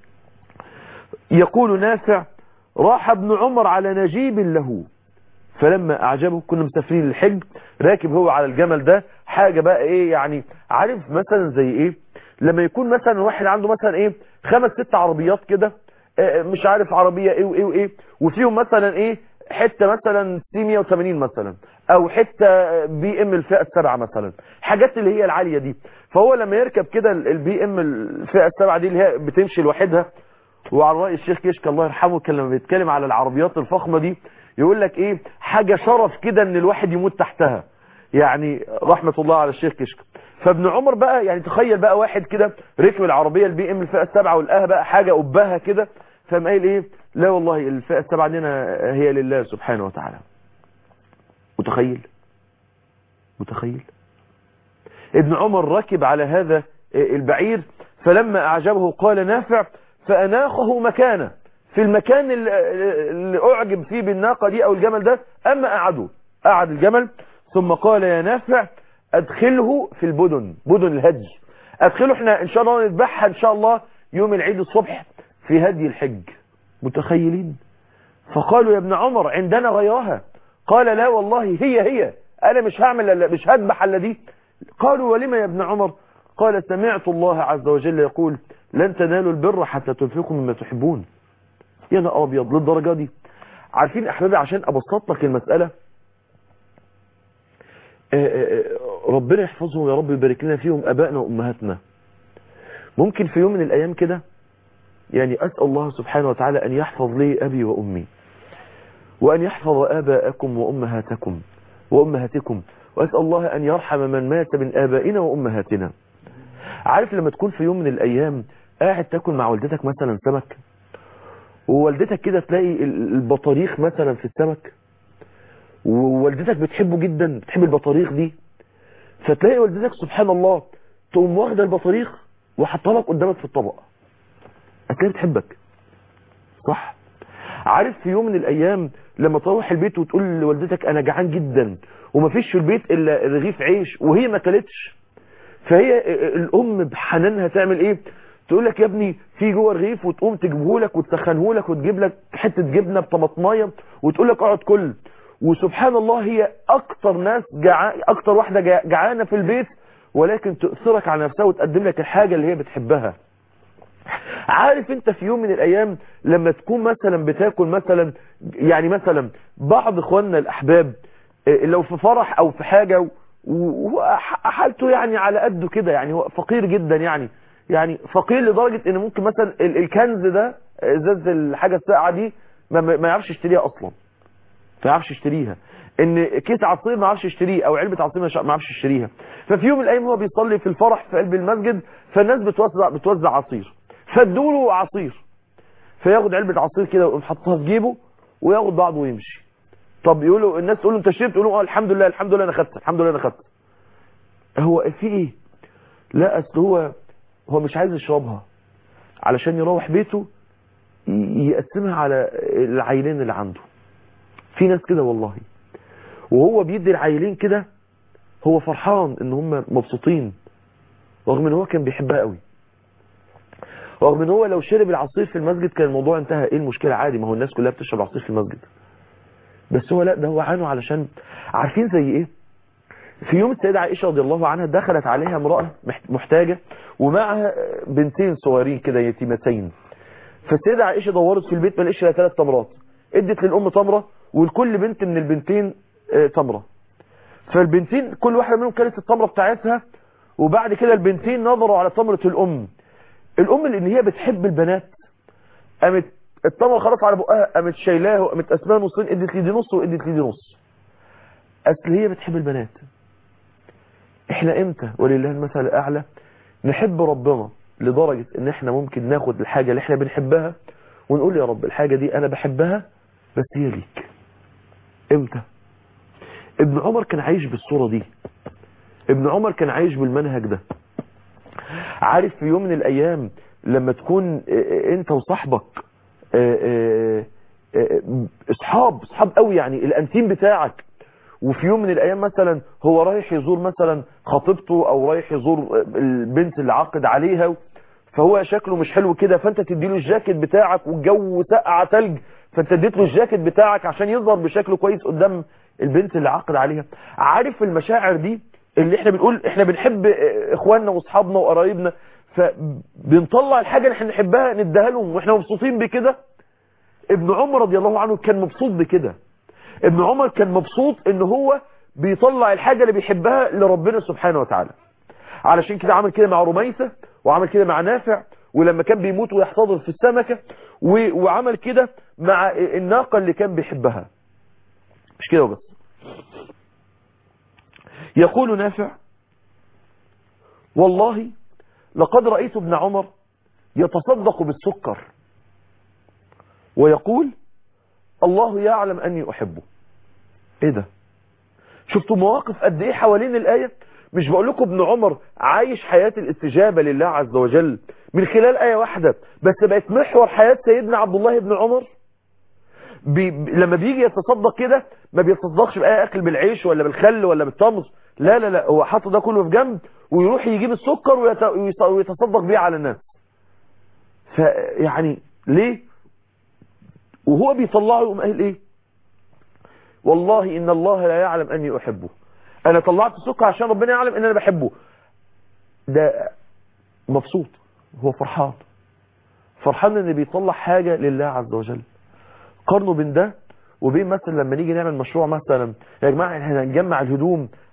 يقول نافع راح ابن عمر على نجيب له فلما اعجبه، كنا مسافرين للحج، راكب هو على الجمل ده، حاجة بقى ايه يعني عارف مثلا زي ايه لما يكون مثلا واحد عنده مثلا ايه خمس ست عربيات كده، مش عارف عربية ايه وايه وايه، وفيهم مثلا ايه حتة مثلا سي مية وتمانين مثلا، او حتة بي ام الفئة السبعة مثلا، حاجات اللي هي العالية دي. فهو لما يركب كده البي ام الفئة السبعة دي اللي هي بتمشي لوحدها، وعلى رأي الشيخ كشك الله يرحمه كان لما بيتكلم على العربيات الفخمة دي يقول لك ايه حاجة شرف كده ان الواحد يموت تحتها، يعني رحمة الله على الشيخ كشك. فابن عمر بقى يعني تخيل بقى واحد كده ركب العربية البي ام الفئة السبعة ولقاها بقى حاجة قبها كده، فقام قايل ايه لا والله الفئة السبعة دي هي لله سبحانه وتعالى. متخيل متخيل ابن عمر ركب على هذا البعير، فلما اعجبه قال نافع فاناخه مكانه، في المكان اللي اعجب فيه بالناقة دي او الجمل ده، اما قعده قعد الجمل، ثم قال يا نافع ادخله في البدن، بدن الهدي، ادخله احنا ان شاء الله نذبحها ان شاء الله يوم العيد الصبح في هدي الحج. متخيلين؟ فقالوا يا ابن عمر عندنا غيرها، قال لا والله هي هي انا مش هعمل مش هذبح الا دي. قالوا ولما يا ابن عمر؟ قال سمعت الله عز وجل يقول لن تنالوا البر حتى تنفقوا مما تحبون. يا نهار ابيض للدرجه دي. عارفين احبابي عشان ابسط لك المساله، ربنا يحفظهم يا رب ويبارك لنا فيهم ابائنا وامهاتنا. ممكن في يوم من الايام كده يعني اسال الله سبحانه وتعالى ان يحفظ لي ابي وامي، وان يحفظ اباءكم وامهاتكم وامهاتكم، واسال الله ان يرحم من مات من ابائنا وامهاتنا. عارف لما تكون في يوم من الايام قاعد تاكل مع والدتك مثلا سمك، ووالدتك كده تلاقي البطاريخ مثلا في السمك، ووالدتك بتحبه جدا، بتحب البطاريخ دي، فتلاقي والدتك سبحان الله تقوم واخده البطاريخ وحطها لك قدامك في الطبق، هتلاقيها بتحبك صح. عارف في يوم من الايام لما تروح البيت وتقول لوالدتك انا جعان جدا ومفيش في البيت الا رغيف عيش وهي ما كلتش، فهي الام بحنانها تعمل ايه؟ تقول لك يا ابني في جوه رغيف، وتقوم تجيبه لك وتسخنه لك وتجيب لك حته جبنه بطماطمايه وتقول لك اقعد كل. وسبحان الله هي اكتر ناس جع... اكتر واحده جعانه في البيت، ولكن تؤثرك على نفسها وتقدم لك الحاجه اللي هي بتحبها. عارف انت في يوم من الايام لما تكون مثلا بتاكل مثلا، يعني مثلا بعض اخواننا الاحباب لو في فرح او في حاجه وحالته يعني على قده كده، يعني هو فقير جدا، يعني يعني فقير لدرجه ان ممكن مثلا الكنز ده ازاز الحاجه الساقعه دي ما, ما يعرفش يشتريها اصلا، ما يعرفش يشتريها، ان كيس عصير ما يعرفش يشتريه او علبه عصير ما يعرفش يشتريها. ففي يوم من الايام هو بيصلي في الفرح في قلب المسجد، فالناس بتوزع بتوزع عصير، فادوله عصير، فياخد علبه عصير كده ويقوم حاطها في جيبه وياخد بعضه ويمشي. طب يقولوا الناس تقول له انت شربت؟ يقول له اه الحمد لله الحمد لله انا خدت الحمد لله انا خدت. هو في ايه؟ لا اصل هو هو مش عايز يشربها علشان يروح بيته يقسمها على العيلين اللي عنده. في ناس كده والله، وهو بيدي العيلين كده هو فرحان ان هم مبسوطين، رغم ان هو كان بيحبها قوي، رغم ان هو لو شرب العصير في المسجد كان الموضوع انتهى. ايه المشكله؟ عادي، ما هو الناس كلها بتشرب عصير في المسجد. بس هو لا، ده هو عانوا علشان عارفين زي ايه. في يوم السيدة عائشة رضي الله عنها دخلت عليها امرأة محتاجة ومعها بنتين صغيرين كده يتيمتين، فالسيدة عائشة دورت في البيت ما لقيتش الا ثلاث تمرات، ادت للام تمره ولكل بنت من البنتين تمره، فالبنتين كل واحده منهم كانت التمره بتاعتها، وبعد كده البنتين نظروا على تمره الام. الام لان هي بتحب البنات قامت التمره خلاص على بقها، قامت شايلاه وقامت قسمها نصين، ادت لي دي نص وادت لي دي نص، اصل هي بتحب البنات. احنا امتى ولله المثل الاعلى نحب ربنا لدرجه ان احنا ممكن ناخد الحاجه اللي احنا بنحبها ونقول يا رب الحاجه دي انا بحبها بس هي ليك؟ امتى؟ ابن عمر كان عايش بالصوره دي، ابن عمر كان عايش بالمنهج ده. عارف في يوم من الايام لما تكون انت وصاحبك اصحاب اصحاب قوي، يعني الانتيم بتاعك، وفي يوم من الايام مثلا هو رايح يزور مثلا خطيبته او رايح يزور البنت اللي عقد عليها، فهو شكله مش حلو كده، فانت تديله الجاكيت بتاعك والجو سقعه ثلج، فانت اديت له الجاكيت بتاعك عشان يظهر بشكله كويس قدام البنت اللي عقد عليها. عارف المشاعر دي اللي احنا بنقول احنا بنحب اخواننا واصحابنا وقرايبنا، فبنطلع الحاجه اللي احنا نحبها نديها لهم واحنا مبسوطين بكده. ابن عمر رضي الله عنه كان مبسوط بكده. ابن عمر كان مبسوط ان هو بيطلع الحاجه اللي بيحبها لربنا سبحانه وتعالى. علشان كده عمل كده مع رميثة، وعمل كده مع نافع، ولما كان بيموت ويحتضر في السمكة، وعمل كده مع الناقة اللي كان بيحبها. مش كده وبس. يقول نافع والله لقد رأيت ابن عمر يتصدق بالسكر ويقول الله يعلم أني أحبه. ايه ده؟ شفتوا مواقف قد ايه حوالين الآية؟ مش بقول لكم ابن عمر عايش حياة الاستجابة لله عز وجل من خلال آية واحدة بس بقت محور حياة سيدنا عبد الله بن عمر. بي لما بيجي يتصدق كده ما بيتصدقش بأي أكل بالعيش ولا بالخل ولا بالتمر، لا لا لا، هو حاطط ده كله في جنب ويروح يجيب السكر ويتصدق بيه على الناس. فيعني ليه؟ وهو بيطلعه يقوم قايل ايه؟ والله ان الله لا يعلم اني احبه. انا طلعت السكر عشان ربنا يعلم ان انا بحبه. ده مبسوط، هو فرحان فرحان ان بيطلع حاجة لله عز وجل. قارنوا بين ده وبين مثلا لما نيجي نعمل مشروع مثلا، يا جماعه احنا هنجمع الهدوم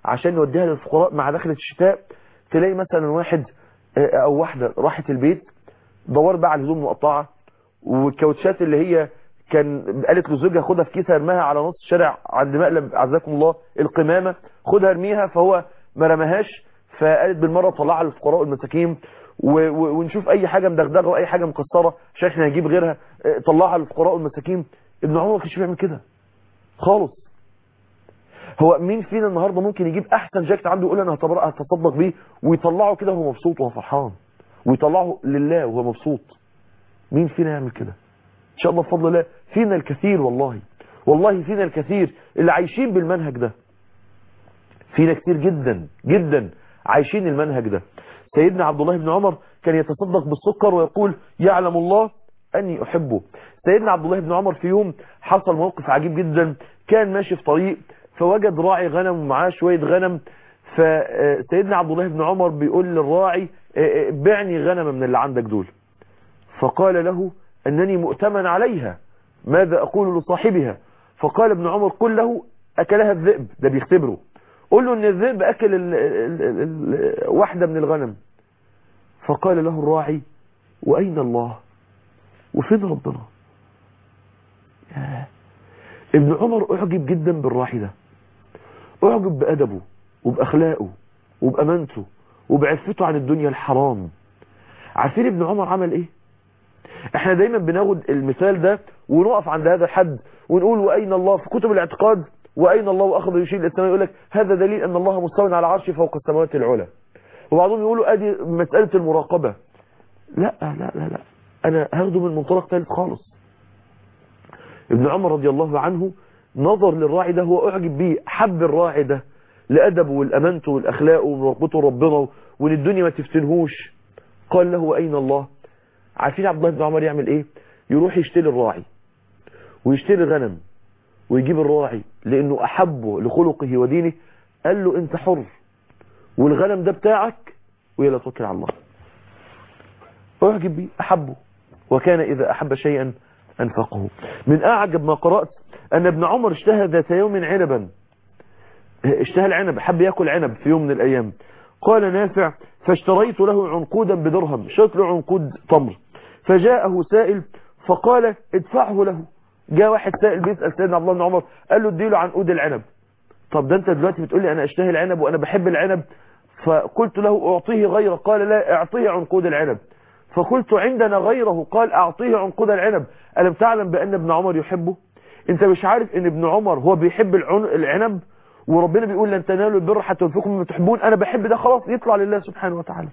عشان نوديها للفقراء مع دخلة الشتاء، تلاقي مثلا واحد او واحدة راحت البيت دور بقى على الهدوم المقطعة والكاوتشات اللي هي كان قالت لزوجها خدها في كيسها ارماها على نص الشارع عند مقلب عزكم الله القمامة، خدها ارميها، فهو ما رماهاش، فقالت بالمرة طلعها للفقراء والمساكين، ونشوف اي حاجة مدغدغة واي حاجة مكسرة عشان احنا نجيب غيرها طلعها للفقراء والمساكين. ابن عمر ما كانش بيعمل كده خالص. هو مين فينا النهاردة ممكن يجيب احسن جاكيت عنده يقول انا هتصدق بيه ويطلعه كده وهو مبسوط وهو فرحان ويطلعه لله وهو مبسوط؟ مين فينا يعمل كده؟ ان شاء الله بفضل الله فينا الكثير، والله والله فينا الكثير اللي عايشين بالمنهج ده، فينا كثير جدا جدا عايشين المنهج ده. سيدنا عبد الله بن عمر كان يتصدق بالسكر ويقول يعلم الله أني أحبه. سيدنا عبد الله بن عمر في يوم حصل موقف عجيب جدا، كان ماشي في طريق فوجد راعي غنم ومعاه شوية غنم، فسيدنا عبد الله بن عمر بيقول للراعي بعني غنم من اللي عندك دول، فقال له أنني مؤتمن عليها ماذا أقول لصاحبها؟ فقال ابن عمر قل له أكلها الذئب، ده بيختبره، قل له ان الذئب اكل ال ال ال واحدة من الغنم. فقال له الراعي واين الله وفين ربنا؟ ابن عمر اعجب جدا بالراعي ده، اعجب بأدبه وبأخلاقه وبأمانته وبعفته عن الدنيا الحرام. عارفين ابن عمر عمل ايه؟ احنا دايما بناخد المثال ده ونقف عند هذا الحد ونقول واين الله في كتب الاعتقاد، واين الله واخذ يشير الاسلام، يقول لك هذا دليل ان الله مستوى على عرشه فوق السماوات العلى، وبعضهم يقولوا ادي مسألة المراقبة. لا لا لا لا انا هاخده من منطلق ثالث خالص. ابن عمر رضي الله عنه نظر للراعي ده، هو اعجب بيه، حب الراعي ده لأدبه والأمانته والأخلاق ومراقبته ربنا وان الدنيا ما تفتنهوش. قال له واين الله؟ عارفين عبد الله بن عمر يعمل ايه؟ يروح يشتري الراعي ويشتري غنم ويجيب الراعي لانه احبه لخلقه ودينه، قال له انت حر والغنم ده بتاعك ويلا توكل على الله. اعجب بيه، احبه، وكان اذا احب شيئا انفقه. من اعجب ما قرأت ان ابن عمر اشتهى ذات يوم عنبا، اشتهى العنب، حب ياكل عنب في يوم من الايام. قال نافع فاشتريت له عنقودا بدرهم، اشتريت له عنقود تمر، فجاءه سائل فقال ادفعه له. جاء واحد سائل بيسأل سيدنا عبد الله بن عمر قال له اديله عنقود العنب. طب ده انت دلوقتي بتقول لي انا اشتهي العنب وانا بحب العنب، فقلت له اعطيه غيره، قال لا اعطيه عنقود العنب. فقلت عندنا غيره، قال اعطيه عنقود العنب. ألم تعلم بأن ابن عمر يحبه؟ انت مش عارف ان ابن عمر هو بيحب العنب، وربنا بيقول لن تنالوا البر حتى تنفقوا مما تحبون، انا بحب ده خلاص يطلع لله سبحانه وتعالى.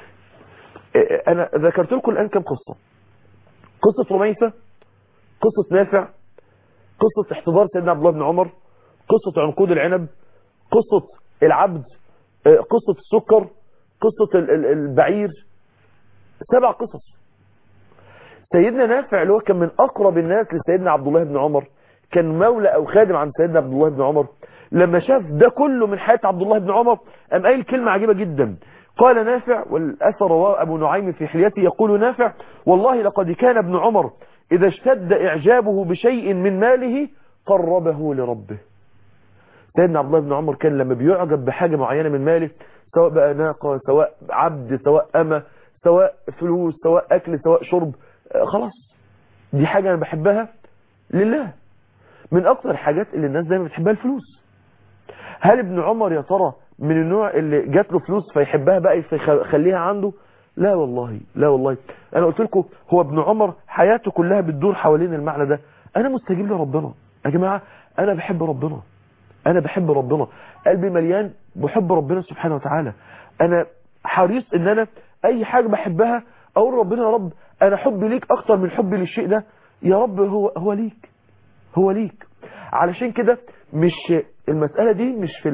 انا ذكرت لكم الان كم قصة، قصة رميثة، قصة نافع، قصة احتضار سيدنا عبد الله بن عمر، قصة عنقود العنب، قصة العبد، قصة السكر، قصة البعير، سبع قصص. سيدنا نافع اللي هو كان من اقرب الناس لسيدنا عبد الله بن عمر، كان مولى او خادم عن سيدنا عبد الله بن عمر، لما شاف ده كله من حياة عبد الله بن عمر قام قايل كلمة عجيبة جدا. قال نافع، والأثر رواه أبو نعيم في حليته، يقول نافع والله لقد كان ابن عمر إذا اشتد إعجابه بشيء من ماله قربه لربه. سيدنا عبد الله بن عمر كان لما بيعجب بحاجة معينة من ماله، سواء بقى ناقة، سواء عبد، سواء أمة، سواء فلوس، سواء أكل، سواء شرب، خلاص دي حاجة أنا بحبها لله. من أكثر الحاجات اللي الناس دايما بتحبها الفلوس. هل ابن عمر يا ترى من النوع اللي جات له فلوس فيحبها بقى يخليها عنده؟ لا والله، لا والله. انا قلت لكم هو ابن عمر حياته كلها بتدور حوالين المعنى ده، انا مستجيب لربنا يا جماعه، انا بحب ربنا، انا بحب ربنا، قلبي مليان بحب ربنا سبحانه وتعالى. انا حريص ان انا اي حاجه بحبها اقول ربنا يا رب انا حبي ليك اكتر من حبي للشيء ده، يا رب هو هو ليك، هو ليك. علشان كده مش المسألة دي مش في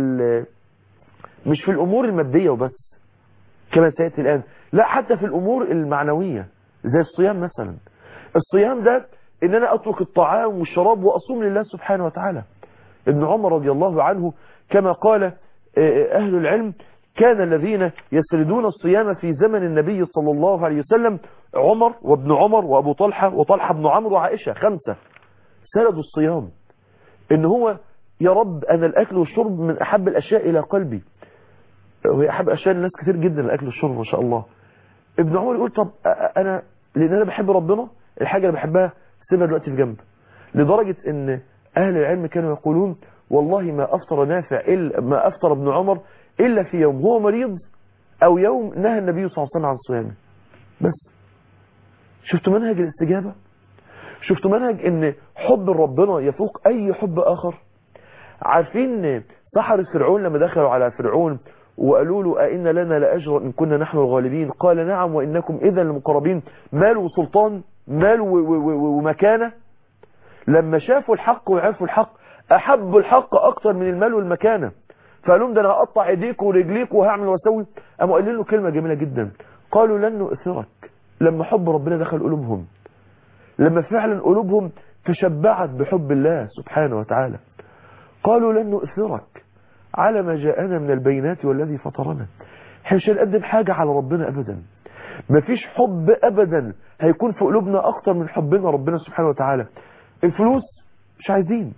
مش في الأمور المادية وبس كما سيأتي الآن، لا حتى في الأمور المعنوية زي الصيام مثلا. الصيام ده إن أنا أترك الطعام والشراب وأصوم لله سبحانه وتعالى. ابن عمر رضي الله عنه كما قال أهل العلم كان الذين يسردون الصيام في زمن النبي صلى الله عليه وسلم عمر وابن عمر وأبو طلحة وطلحة بن عمرو وعائشة، خمسة سردوا الصيام. إن هو يا رب أنا الأكل والشرب من أحب الأشياء إلى قلبي، وهي أحب أشياء الناس كتير جدا الأكل والشرب ما شاء الله. ابن عمر يقول طب أنا لأن أنا بحب ربنا الحاجة اللي بحبها سيبها دلوقتي في جنب. لدرجة ان اهل العلم كانوا يقولون والله ما افطر نافع إلا ما افطر ابن عمر الا في يوم هو مريض او يوم نهى النبي صلى الله عليه وسلم عن صيامه. بس شفتوا منهج الاستجابة؟ شفتوا منهج ان حب ربنا يفوق اي حب اخر؟ عارفين سحر فرعون لما دخلوا على فرعون وقالوا له أئن لنا لأجر إن كنا نحن الغالبين؟ قال نعم وإنكم إذا المقربين. مال وسلطان، مال ومكانة. لما شافوا الحق وعرفوا الحق أحبوا الحق أكتر من المال والمكانة، فقالوا لهم ده أنا هقطع إيديك ورجليك وهعمل واسوي. قاموا قالوا له كلمة جميلة جدا، قالوا لن نؤثرك. لما حب ربنا دخل قلوبهم، لما فعلا قلوبهم تشبعت بحب الله سبحانه وتعالى، قالوا لن نؤثرك على ما جاءنا من البينات والذي فطرنا. احنا مش هنقدم حاجة على ربنا أبدا. مفيش حب أبدا هيكون في قلوبنا أكتر من حبنا ربنا سبحانه وتعالى. الفلوس مش عايزين،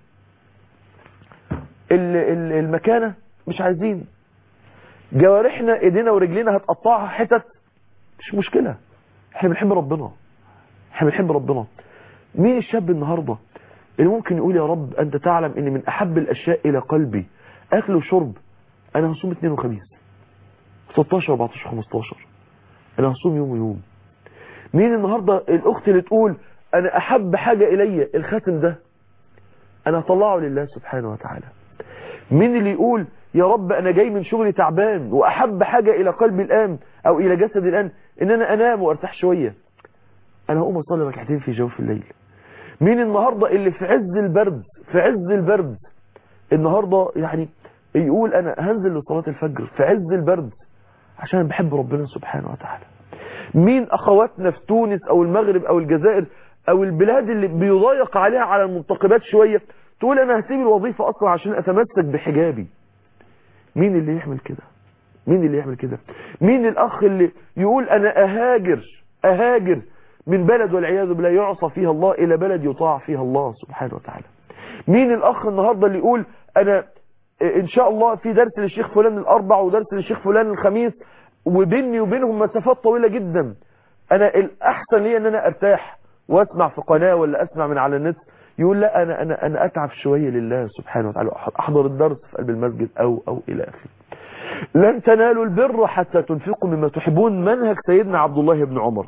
المكانة مش عايزين، جوارحنا ايدينا ورجلينا هتقطعها حتت مش مشكلة، احنا بنحب ربنا، احنا بنحب ربنا. مين الشاب النهاردة اللي ممكن يقول يا رب انت تعلم ان من احب الاشياء الى قلبي اكل وشرب؟ انا هصوم اثنين وخميس ستاشر اربعتاشر خمستاشر، انا هصوم يوم ويوم. مين النهاردة الاخت اللي تقول انا احب حاجة الي الخاتم ده انا هطلعه لله سبحانه وتعالى؟ مين اللي يقول يا رب انا جاي من شغلي تعبان واحب حاجة الى قلبي الان او الى جسدي الان ان انا انام وارتاح شوية، انا هقوم اصلي ركعتين في جوف الليل. مين النهاردة اللي في عز البرد في عز البرد النهاردة يعني يقول انا هنزل لصلاة الفجر في عز البرد عشان بحب ربنا سبحانه وتعالى؟ مين اخواتنا في تونس او المغرب او الجزائر او البلاد اللي بيضايق عليها على المنتقبات شوية تقول انا هسيب الوظيفة اصلا عشان اتمسك بحجابي؟ مين اللي يعمل كده؟ مين اللي يعمل كده؟ مين الاخ اللي يقول انا اهاجر اهاجر من بلد والعياذ بالله يعصى فيها الله الى بلد يطاع فيها الله سبحانه وتعالى؟ مين الاخ النهاردة اللي يقول انا ان شاء الله في درس للشيخ فلان الاربع ودرس للشيخ فلان الخميس وبيني وبينهم مسافات طويلة جدا، انا الاحسن لي ان انا ارتاح واسمع في قناة ولا اسمع من على النت؟ يقول لا انا انا انا اتعب شوية لله سبحانه وتعالى، احضر الدرس في قلب المسجد او او الى اخره. لن تنالوا البر حتى تنفقوا مما تحبون، منهج سيدنا عبد الله بن عمر.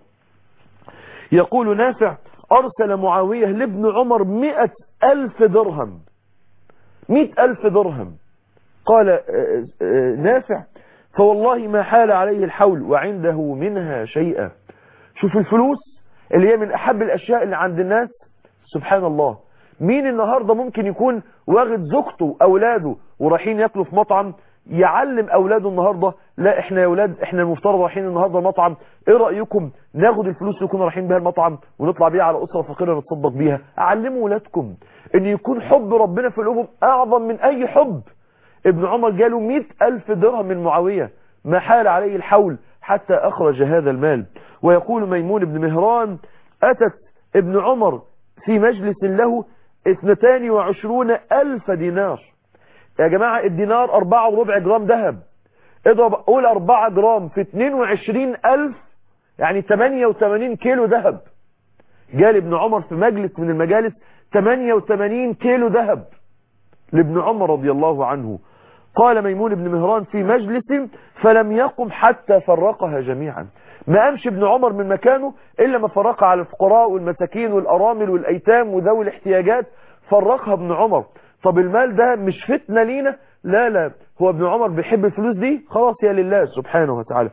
يقول نافع ارسل معاوية لابن عمر مئة الف درهم، مئة الف درهم. قال نافع فوالله ما حال عليه الحول وعنده منها شيئا. شوف الفلوس اللي هي من احب الاشياء اللي عند الناس سبحان الله. مين النهاردة ممكن يكون واخد زوجته اولاده ورايحين ياكلوا في مطعم يعلم اولاده النهاردة لا احنا يا اولاد احنا المفترض رايحين النهاردة مطعم، ايه رأيكم ناخد الفلوس اللي كنا رايحين بيها المطعم ونطلع بيها على اسرة فقيرة نتصدق بيها؟ علموا اولادكم ان يكون حب ربنا في قلوبهم اعظم من اي حب. ابن عمر جاله مئة الف درهم من معاوية، ما حال عليه الحول حتى اخرج هذا المال. ويقول ميمون بن مهران اتت ابن عمر في مجلس له اثنتان وعشرون الف دينار. يا جماعة الدينار اربعة وربع جرام ذهب، اضرب قول اربعة جرام في اتنين وعشرين الف يعني تمانية وتمانين كيلو ذهب. جال ابن عمر في مجلس من المجالس تمانية وتمانين كيلو ذهب لابن عمر رضي الله عنه. قال ميمون بن مهران في مجلس فلم يقم حتى فرقها جميعا، ما قامش ابن عمر من مكانه إلا ما فرقها على الفقراء والمساكين والأرامل والأيتام وذوي الاحتياجات، فرقها ابن عمر. طب المال ده مش فتنة لينا؟ لا لا، هو ابن عمر بيحب الفلوس دي خلاص يا لله سبحانه وتعالى.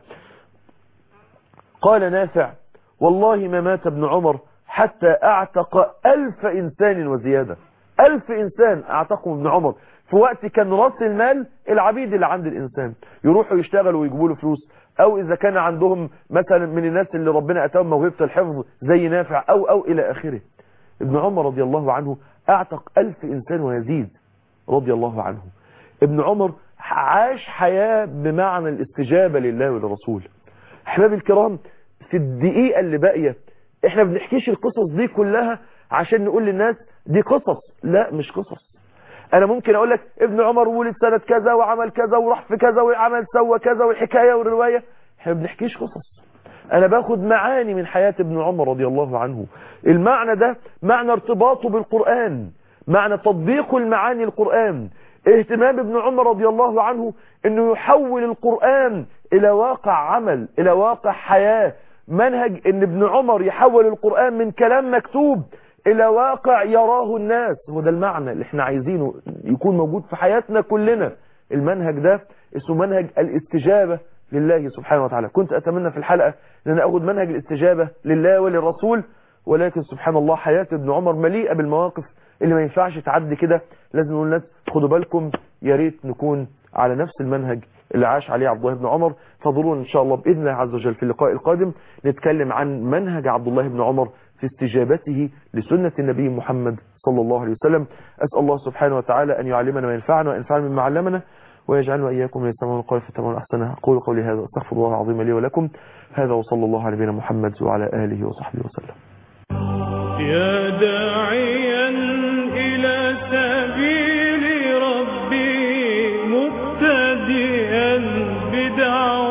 قال نافع والله ما مات ابن عمر حتى اعتق ألف إنسان وزيادة، ألف إنسان اعتقهم ابن عمر في وقت كان راس المال العبيد اللي عند الإنسان يروحوا يشتغلوا ويجيبوا له فلوس، أو إذا كان عندهم مثلا من الناس اللي ربنا أتاهم موهبة الحفظ زي نافع أو أو إلى آخره. ابن عمر رضي الله عنه اعتق ألف إنسان ويزيد رضي الله عنه. ابن عمر عاش حياة بمعنى الاستجابة لله ولرسوله. احبابي الكرام في الدقيقة اللي باقية احنا بنحكيش القصص دي كلها عشان نقول للناس دي قصص، لا مش قصص. انا ممكن اقول لك ابن عمر ولد سنة كذا وعمل كذا وراح في كذا وعمل سوى كذا والحكاية والرواية. احنا ما بنحكيش قصص، انا باخد معاني من حياة ابن عمر رضي الله عنه. المعنى ده معنى ارتباطه بالقرآن، معنى تطبيق المعاني القرآن، اهتمام ابن عمر رضي الله عنه انه يحول القرآن الى واقع عمل، الى واقع حياة. منهج ان ابن عمر يحول القرآن من كلام مكتوب الى واقع يراه الناس. هو ده المعنى اللي احنا عايزينه يكون موجود في حياتنا كلنا. المنهج ده اسمه منهج الاستجابة لله سبحانه وتعالى. كنت اتمنى في الحلقة ان انا اخد منهج الاستجابة لله وللرسول، ولكن سبحان الله حياة ابن عمر مليئة بالمواقف اللي ما ينفعش تعدي كده. لازم نقول للناس خدوا بالكم، يا ريت نكون على نفس المنهج اللي عاش عليه عبد الله بن عمر. فضلونا ان شاء الله باذن الله عز وجل في اللقاء القادم نتكلم عن منهج عبد الله بن عمر في استجابته لسنة النبي محمد صلى الله عليه وسلم. أسأل الله سبحانه وتعالى أن يعلمنا ما ينفعنا وينفعنا مما علمنا، ويجعلنا وإياكم من يستمعون القول فيتبعون أحسنه. أقول قولي هذا واستغفر الله العظيم لي ولكم. هذا وصلى الله على نبينا محمد وعلى آله وصحبه وسلم. يا داعيا إلى سبيل ربي مبتدئا بدعوة